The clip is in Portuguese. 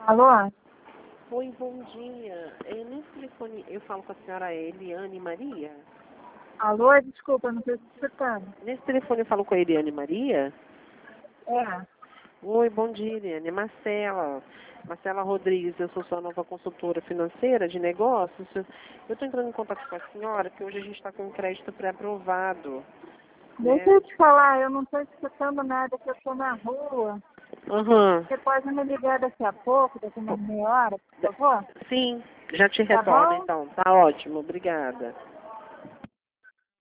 Alô? Oi, bom dia. Nesse telefone eu falo com a senhora Eliane Maria? Alô? Desculpa, não estou escutando. Nesse telefone eu falo com a Eliane Maria? É. Oi, bom dia, Eliane. É Marcela. Marcela Rodrigues, eu sou sua nova consultora financeira de negócios. Eu estou entrando em contato com a senhora, porque hoje a gente está com um crédito pré-aprovado. Deixa eu te falar, eu não estou escutando nada, que eu estou na rua. Aham. Você pode me ligar daqui a pouco, daqui a uma meia hora, por favor? Sim, já te Tá retorno bom? então. Tá ótimo, obrigada.